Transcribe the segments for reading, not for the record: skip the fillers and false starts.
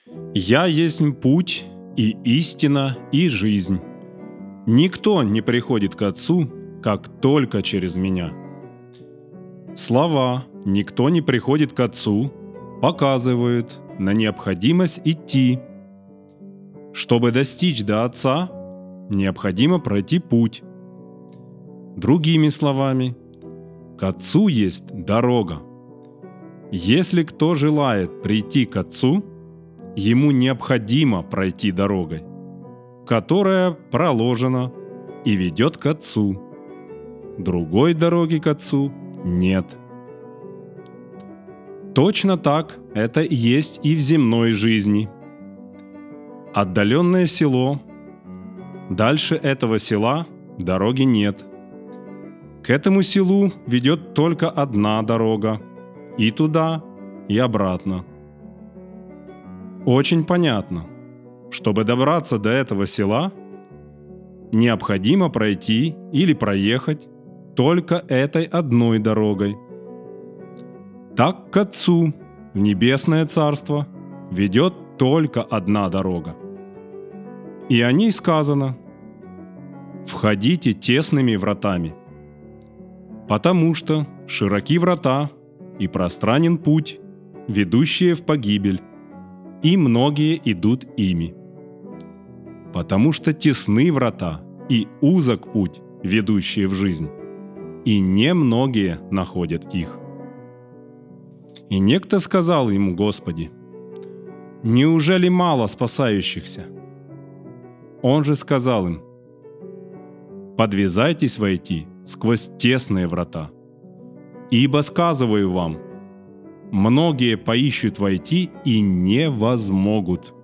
«Я есть путь и истина и жизнь. Никто не приходит к Отцу, как только через Меня». Слова «никто не приходит к Отцу» показывают на необходимость идти. Чтобы достичь до Отца, необходимо пройти путь. Другими словами, к Отцу есть дорога. Если кто желает прийти к Отцу, ему необходимо пройти дорогой, которая проложена и ведет к Отцу. Другой дороги к Отцу нет. Точно так это есть и в земной жизни. Отдаленное село. Дальше этого села дороги нет. К этому селу ведет только одна дорога. И туда, и обратно. Очень понятно. Чтобы добраться до этого села, необходимо пройти или проехать только этой одной дорогой. Так к Отцу, в Небесное Царство, ведет только одна дорога. И о ней сказано: «Входите тесными вратами, потому что широки врата и пространен путь, ведущие в погибель, и многие идут ими. Потому что тесны врата и узок путь, ведущие в жизнь, и немногие находят их». И некто сказал ему: «Господи, неужели мало спасающихся?» Он же сказал им: «Подвязайтесь войти сквозь тесные врата. Ибо сказываю вам, многие поищут войти и не возмогут».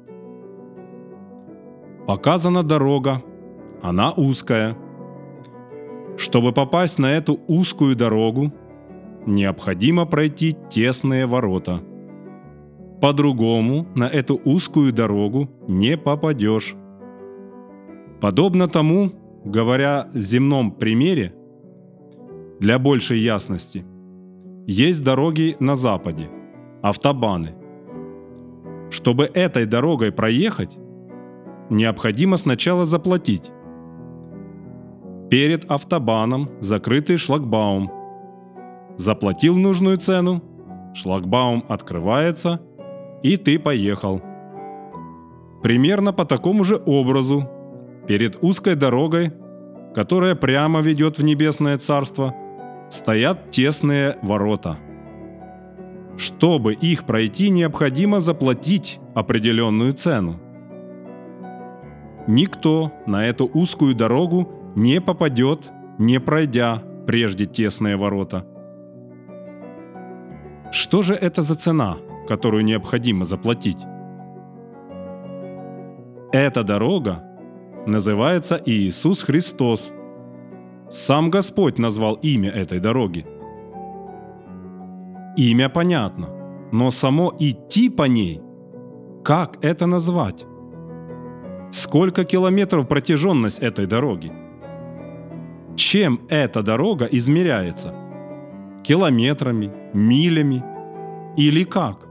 Показана дорога, она узкая. Чтобы попасть на эту узкую дорогу, необходимо пройти тесные ворота. По-другому на эту узкую дорогу не попадешь. Подобно тому, говоря о земном примере, для большей ясности, есть дороги на Западе, автобаны. Чтобы этой дорогой проехать, необходимо сначала заплатить. Перед автобаном закрытый шлагбаум. Заплатил нужную цену, шлагбаум открывается, и ты поехал. Примерно по такому же образу, перед узкой дорогой, которая прямо ведет в Небесное Царство, стоят тесные ворота. Чтобы их пройти, необходимо заплатить определенную цену. Никто на эту узкую дорогу не попадет, не пройдя прежде тесные ворота. Что же это за цена, которую необходимо заплатить? Эта дорога называется Иисус Христос. Сам Господь назвал имя этой дороги. Имя понятно, но само идти по ней, как это назвать? Сколько километров протяженность этой дороги? Чем эта дорога измеряется? Километрами, милями или как?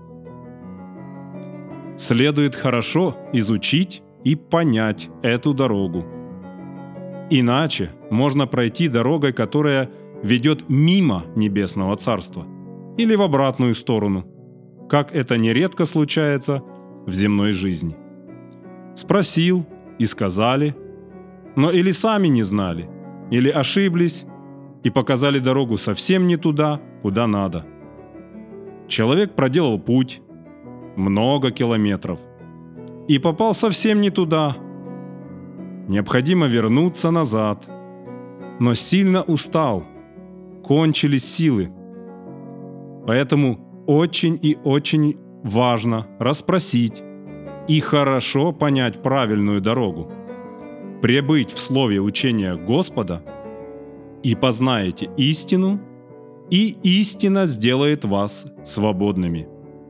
Следует хорошо изучить и понять эту дорогу. Иначе можно пройти дорогой, которая ведет мимо Небесного Царства, или в обратную сторону, как это нередко случается в земной жизни. Спросил и сказали, но или сами не знали, или ошиблись и показали дорогу совсем не туда, куда надо. Человек проделал путь, много километров, и попал совсем не туда. Необходимо вернуться назад, но сильно устал, кончились силы. Поэтому очень и очень важно расспросить и хорошо понять правильную дорогу, пребыть в слове учения Господа, и познаете истину, и истина сделает вас свободными.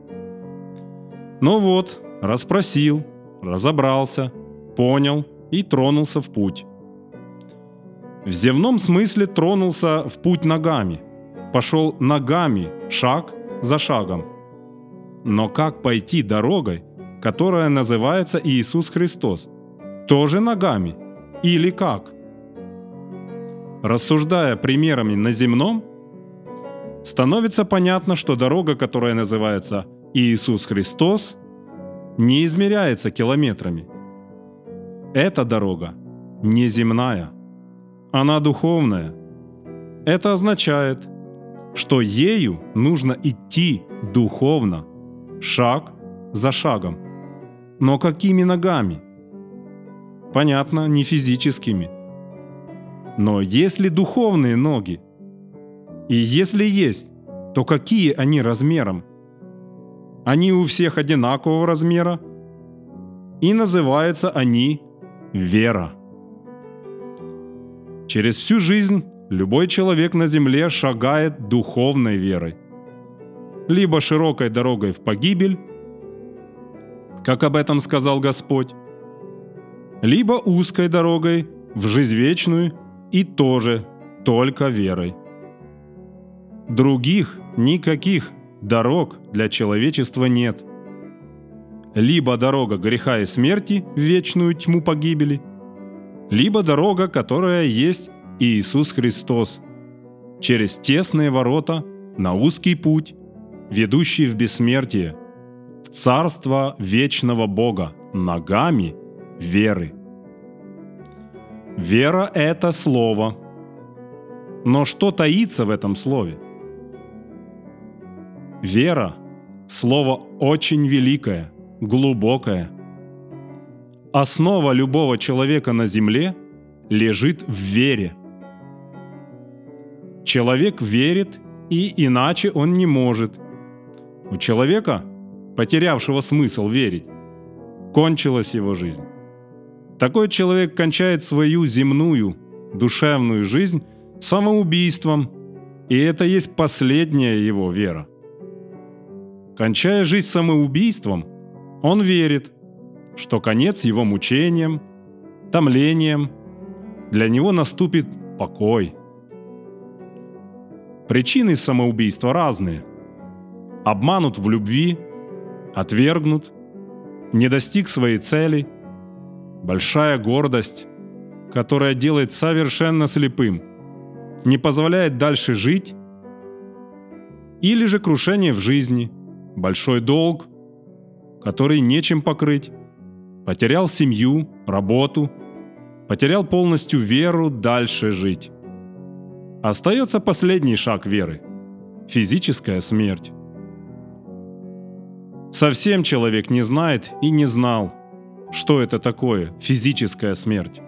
Ну вот, расспросил, разобрался, понял и тронулся в путь. В земном смысле тронулся в путь ногами, пошел ногами, шаг за шагом. Но как пойти дорогой, которая называется Иисус Христос, тоже ногами? Или как? Рассуждая примерами на земном, становится понятно, что дорога, которая называется Иисус Христос, не измеряется километрами. Эта дорога не земная, она духовная. Это означает, что ею нужно идти духовно, шаг за шагом. Но какими ногами? Понятно, не физическими. Но есть ли духовные ноги? И если есть, то какие они размером? Они у всех одинакового размера, и называются они вера. Через всю жизнь любой человек на земле шагает духовной верой. Либо широкой дорогой в погибель, как об этом сказал Господь, либо узкой дорогой в жизнь вечную и тоже только верой. Других никаких дорог для человечества нет. Либо дорога греха и смерти в вечную тьму погибели, либо дорога, которая есть Иисус Христос, через тесные ворота на узкий путь, ведущий в бессмертие, в царство вечного Бога, ногами веры. Вера — это слово. Но что таится в этом слове? Вера — слово очень великое, глубокое. Основа любого человека на земле лежит в вере. Человек верит, и иначе он не может. У человека, потерявшего смысл верить, кончилась его жизнь. Такой человек кончает свою земную, душевную жизнь самоубийством, и это есть последняя его вера. Кончая жизнь самоубийством, он верит, что конец его мучениям, томлениям, для него наступит покой. Причины самоубийства разные. Обманут в любви, отвергнут, не достиг своей цели, большая гордость, которая делает совершенно слепым, не позволяет дальше жить, или же крушение в жизни, большой долг, который нечем покрыть, потерял семью, работу, потерял полностью веру дальше жить. Остается последний шаг веры – физическая смерть. Совсем человек не знает и не знал, что это такое физическая смерть.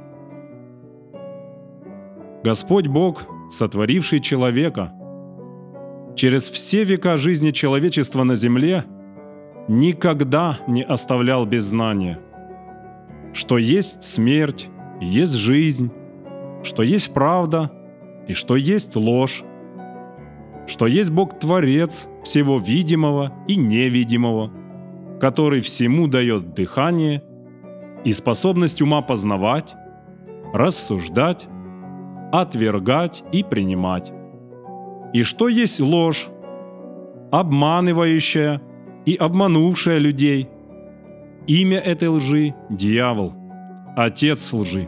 Господь Бог, сотворивший человека, через все века жизни человечества на земле никогда не оставлял без знания, что есть смерть и есть жизнь, что есть правда и что есть ложь, что есть Бог-творец всего видимого и невидимого, который всему дает дыхание и способность ума познавать, рассуждать, отвергать и принимать. И что есть ложь, обманывающая и обманувшая людей. Имя этой лжи – дьявол, отец лжи.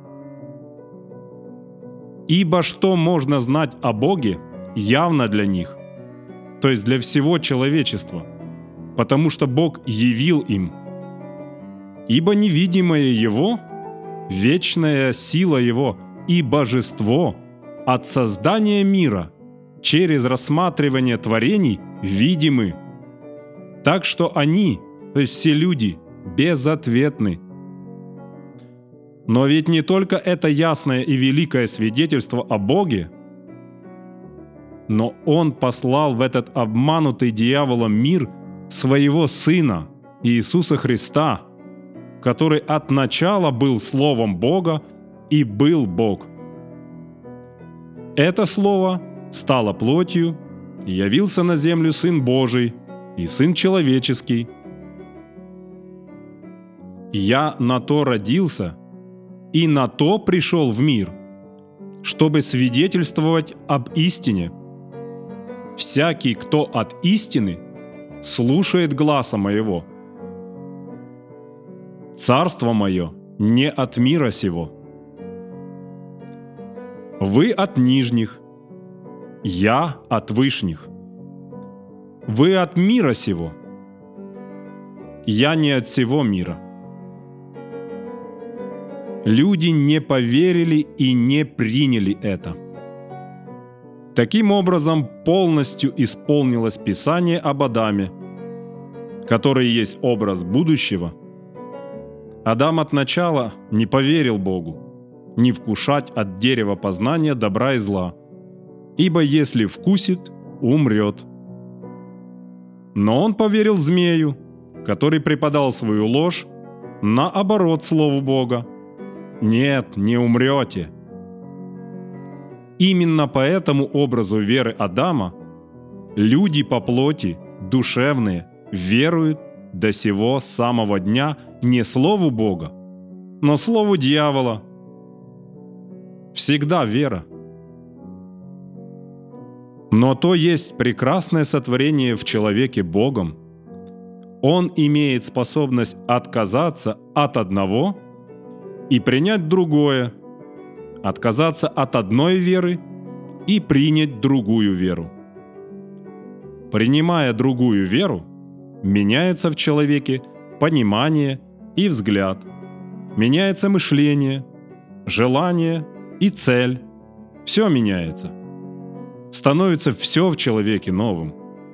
Ибо что можно знать о Боге явно для них, то есть для всего человечества, потому что Бог явил им. Ибо невидимое Его, вечная сила Его и божество от создания мира через рассматривание творений видимы. Так что они, то есть все люди, безответны. Но ведь не только это ясное и великое свидетельство о Боге, но Он послал в этот обманутый дьяволом мир Своего Сына, Иисуса Христа, который от начала был Словом Бога и был Бог. Это Слово стало плотью, и явился на землю Сын Божий и Сын Человеческий. «Я на то родился и на то пришел в мир, чтобы свидетельствовать об истине. Всякий, кто от истины, слушает гласа моего. Царство мое не от мира сего. Вы от нижних, я от вышних. Вы от мира сего, я не от сего мира. Люди не поверили и не приняли это. Таким образом, полностью исполнилось Писание об Адаме, который есть образ будущего. Адам от начала не поверил Богу, не вкушать от дерева познания добра и зла, ибо если вкусит, умрет. Но он поверил змею, который преподал свою ложь наоборот Слову Бога. Нет, не умрете. Именно по этому образу веры Адама люди по плоти, душевные, веруют до сего самого дня не Слову Бога, но Слову дьявола. Всегда вера. Но то есть прекрасное сотворение в человеке Богом. Он имеет способность отказаться от одного и принять другое, отказаться от одной веры и принять другую веру. Принимая другую веру, меняется в человеке понимание и взгляд, меняется мышление, желание и цель. Все меняется. Становится все в человеке новым.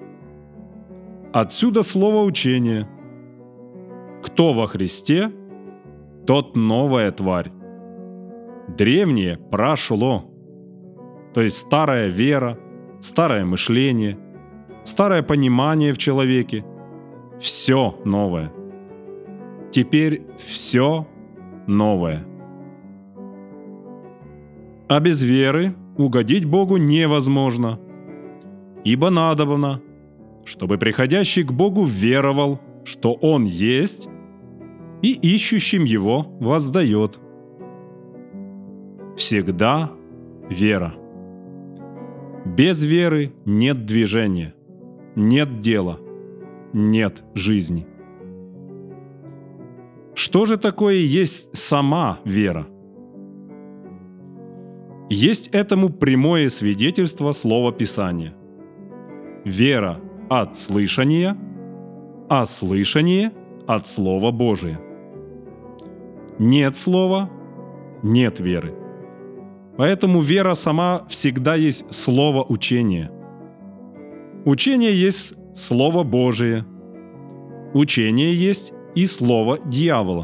Отсюда слово учения. Кто во Христе, тот новая тварь. Древнее прошло. То есть старая вера, старое мышление, старое понимание в человеке. Все новое. Теперь все новое. А без веры угодить Богу невозможно, ибо надобно, чтобы приходящий к Богу веровал, что Он есть, и ищущим Его воздает. Всегда вера. Без веры нет движения, нет дела, нет жизни. Что же такое есть сама вера? Есть этому прямое свидетельство Слова Писания. Вера от слышания, а слышание от Слова Божия. Нет слова – нет веры. Поэтому вера сама всегда есть слово учения. Учение есть Слово Божие. Учение есть и слово дьявола.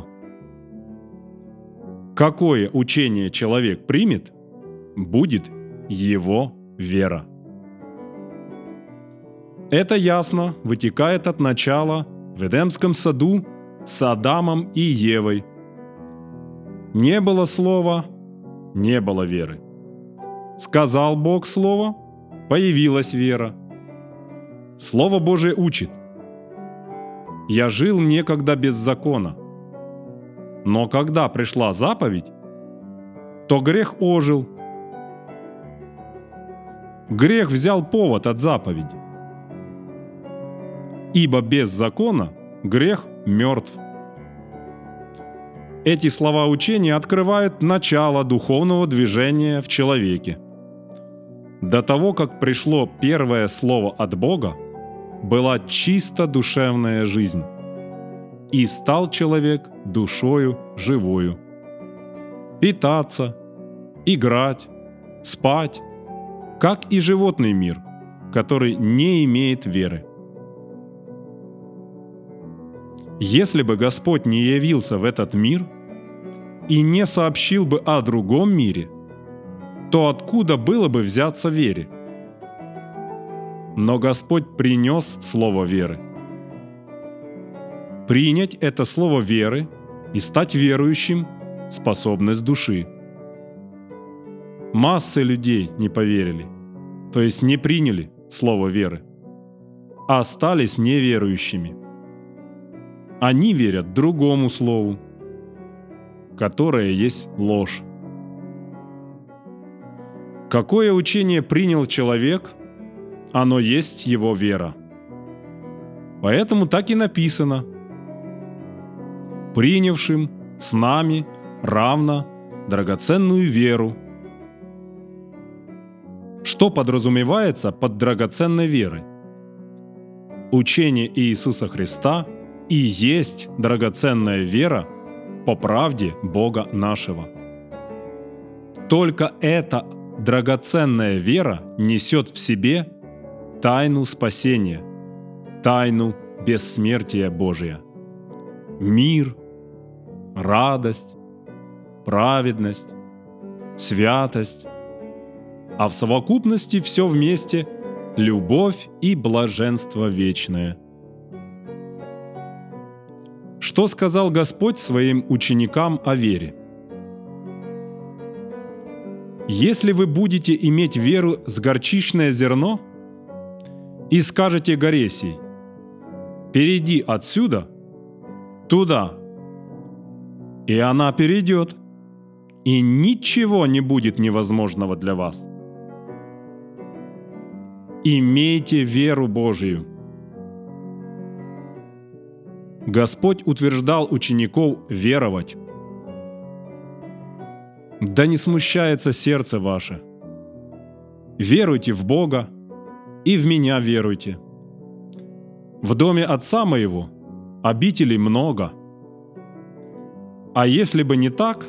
Какое учение человек примет, будет его вера. Это ясно вытекает от начала в Эдемском саду с Адамом и Евой. Не было слова, не было веры. Сказал Бог слово, появилась вера. Слово Божие учит. Я жил некогда без закона, но когда пришла заповедь, то грех ожил. Грех взял повод от заповеди. Ибо без закона грех мертв. Эти слова учения открывают начало духовного движения в человеке. До того, как пришло первое слово от Бога, была чисто душевная жизнь, и стал человек душою живою. Питаться, играть, спать, как и животный мир, который не имеет веры. Если бы Господь не явился в этот мир и не сообщил бы о другом мире, то откуда было бы взяться вере? Но Господь принес слово веры. Принять это слово веры и стать верующим – способность души. Массы людей не поверили, то есть не приняли слово веры, а остались неверующими. Они верят другому слову, которое есть ложь. Какое учение принял человек, оно есть его вера. Поэтому так и написано. принявшим с нами равно драгоценную веру». Что подразумевается под драгоценной верой? Учение Иисуса Христа и есть драгоценная вера по правде Бога нашего. Только эта драгоценная вера несет в себе тайну спасения, тайну бессмертия Божия, мир, радость, праведность, святость, а в совокупности все вместе – любовь и блаженство вечное. Что сказал Господь своим ученикам о вере? «Если вы будете иметь веру с горчичное зерно и скажете горе сей: перейди отсюда туда, и она перейдет, и ничего не будет невозможного для вас. Имейте веру Божию». Господь утверждал учеников веровать. Да не смущается сердце ваше. Веруйте в Бога и в Меня веруйте. В доме Отца Моего обителей много. А если бы не так,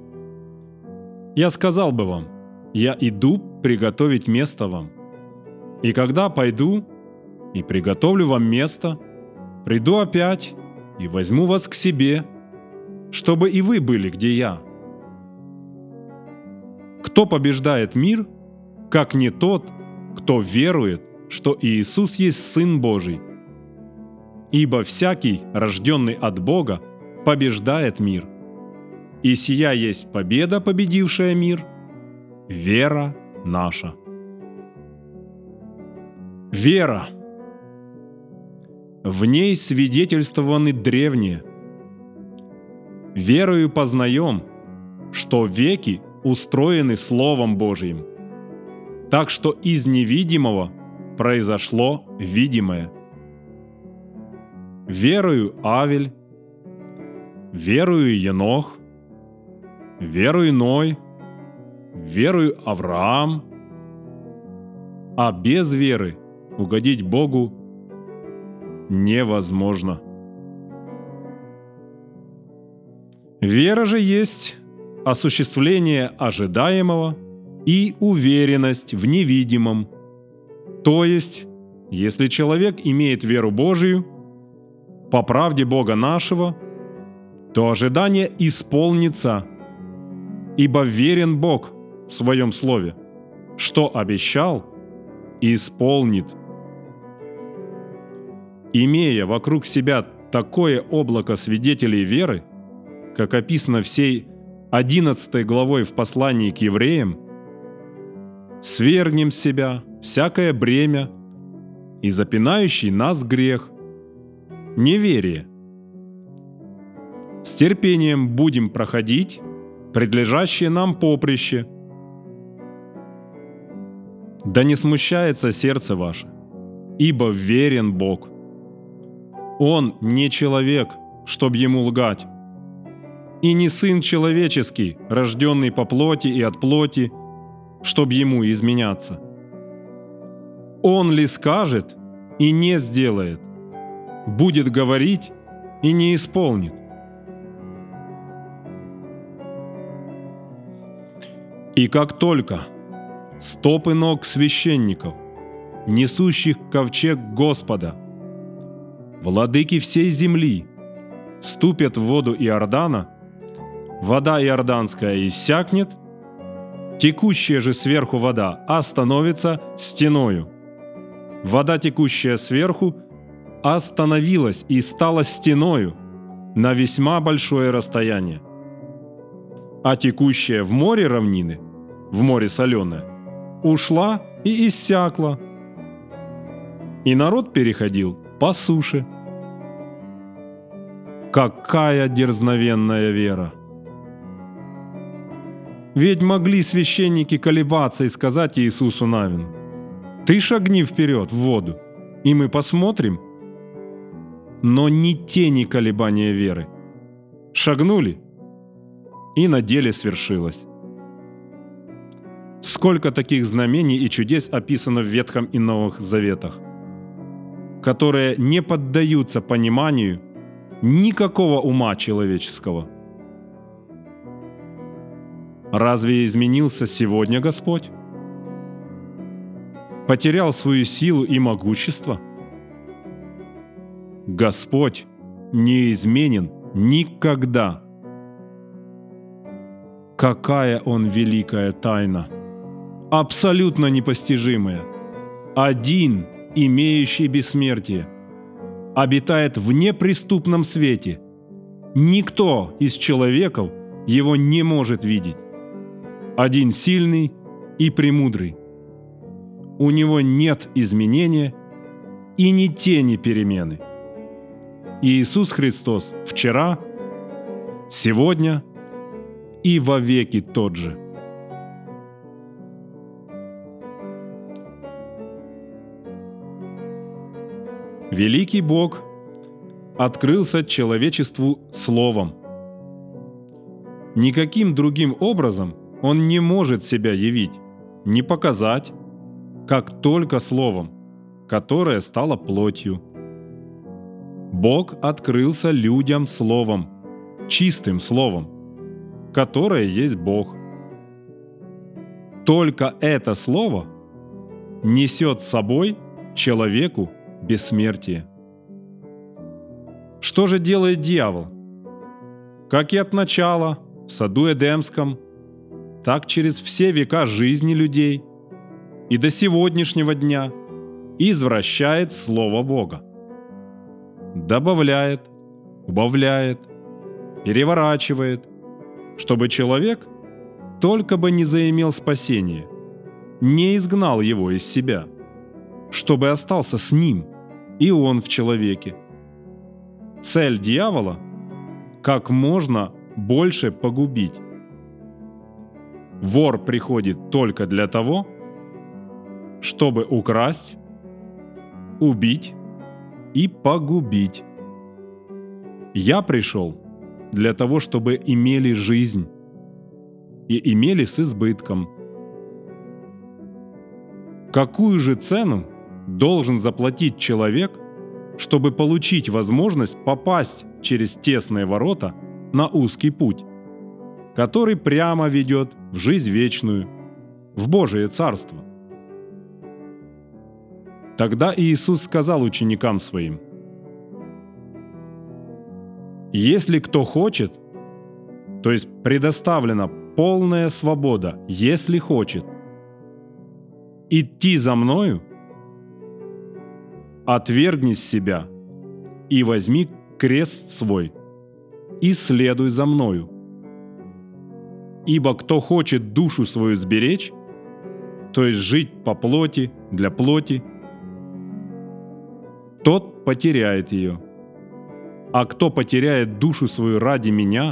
я сказал бы вам: я иду приготовить место вам. И когда пойду и приготовлю вам место, приду опять и возьму вас к себе, чтобы и вы были, где я. Кто побеждает мир, как не тот, кто верует, что Иисус есть Сын Божий? Ибо всякий, рожденный от Бога, побеждает мир. И сия есть победа, победившая мир, вера наша. Вера. В ней свидетельствованы древние. Верою познаем, что веки устроены Словом Божиим, так что из невидимого произошло видимое. Верою Авель, верою Енох, верою Ной, верою Авраам, а без веры угодить Богу невозможно. Вера же есть осуществление ожидаемого и уверенность в невидимом. То есть, если человек имеет веру Божию по правде Бога нашего, то ожидание исполнится, ибо верен Бог в Своем Слове, что обещал, исполнит. Имея вокруг себя такое облако свидетелей веры, как описано всей 11 главой в послании к евреям, свергнем с себя всякое бремя и запинающий нас грех, неверие. С терпением будем проходить предлежащее нам поприще. Да не смущается сердце ваше, ибо верен Бог. Он не человек, чтоб ему лгать, и не сын человеческий, рожденный по плоти и от плоти, чтоб ему изменяться. Он ли скажет и не сделает, будет говорить и не исполнит. И как только стопы ног священников, несущих ковчег Господа, владыки всей земли, ступят в воду Иордана, вода иорданская иссякнет, текущая же сверху вода остановится стеною. Вода, текущая сверху, остановилась и стала стеною на весьма большое расстояние. А текущая в море равнины, в море соленое, ушла и иссякла. И народ переходил по суше. Какая дерзновенная вера! Ведь могли священники колебаться и сказать Иисусу Навину: «Ты шагни вперед в воду, и мы посмотрим». Но ни тени колебания веры. Шагнули, и на деле свершилось. Сколько таких знамений и чудес описано в Ветхом и Новых Заветах, которые не поддаются пониманию никакого ума человеческого. Разве изменился сегодня Господь? Потерял свою силу и могущество? Господь не изменен никогда. Какая Он великая тайна! Абсолютно непостижимая. Один, имеющий бессмертие, обитает в неприступном свете. Никто из человеков Его не может видеть. Один сильный и премудрый. У Него нет изменения и ни тени перемены. Иисус Христос вчера, сегодня и вовеки тот же. Великий Бог открылся человечеству Словом. Никаким другим образом Он не может себя явить, не показать, как только Словом, которое стало плотью. Бог открылся людям Словом, чистым Словом, которое есть Бог. Только это Слово несет с собой человеку бессмертие. Что же делает дьявол? Как и от начала в саду Эдемском, так через все века жизни людей и до сегодняшнего дня извращает Слово Бога. Добавляет, убавляет, переворачивает, чтобы человек только бы не заимел спасения, не изгнал его из себя, чтобы остался с ним, и он в человеке. Цель дьявола – как можно больше погубить. Вор приходит только для того, чтобы украсть, убить и погубить. Я пришел для того, чтобы имели жизнь и имели с избытком. Какую же цену должен заплатить человек, чтобы получить возможность попасть через тесные ворота на узкий путь, который прямо ведет в жизнь вечную, в Божие Царство? Тогда Иисус сказал ученикам Своим: «Если кто хочет, то есть предоставлена полная свобода, если хочет, идти за Мною, отвергни себя и возьми крест свой и следуй за Мною. Ибо кто хочет душу свою сберечь, то есть жить по плоти, для плоти, тот потеряет ее. А кто потеряет душу свою ради Меня,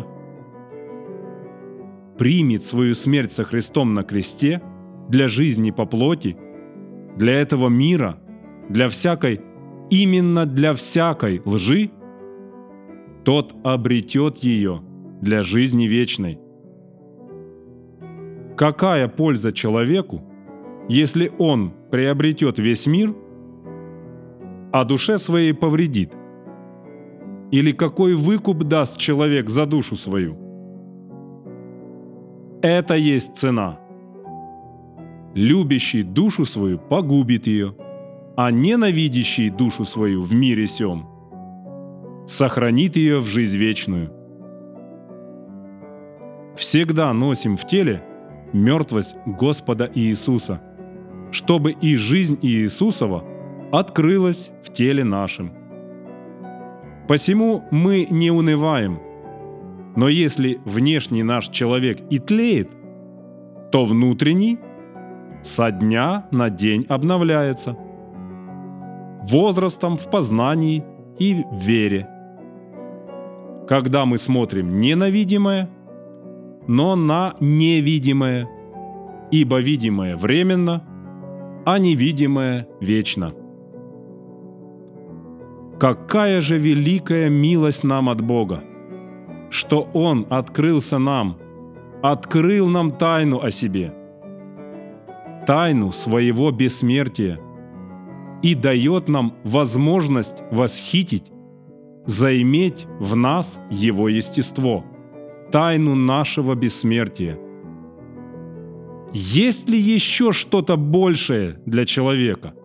примет свою смерть со Христом на кресте для жизни по плоти, для этого мира, именно для всякой лжи, тот обретет ее для жизни вечной. Какая польза человеку, если он приобретет весь мир, а душе своей повредит? Или какой выкуп даст человек за душу свою? Это есть цена. Любящий душу свою погубит ее, а ненавидящий душу свою в мире сем сохранит ее в жизнь вечную. Всегда носим в теле мертвость Господа Иисуса, чтобы и жизнь Иисусова открылась в теле нашем. Посему мы не унываем, но если внешний наш человек и тлеет, то внутренний со дня на день обновляется возрастом в познании и в вере. Когда мы смотрим не на видимое, но на невидимое, ибо видимое временно, а невидимое вечно. Какая же великая милость нам от Бога! что Он открылся нам, открыл нам тайну о себе, тайну своего бессмертия, и дает нам возможность восхитить, заиметь в нас Его естество, тайну нашего бессмертия. Есть ли еще что-то большее для человека?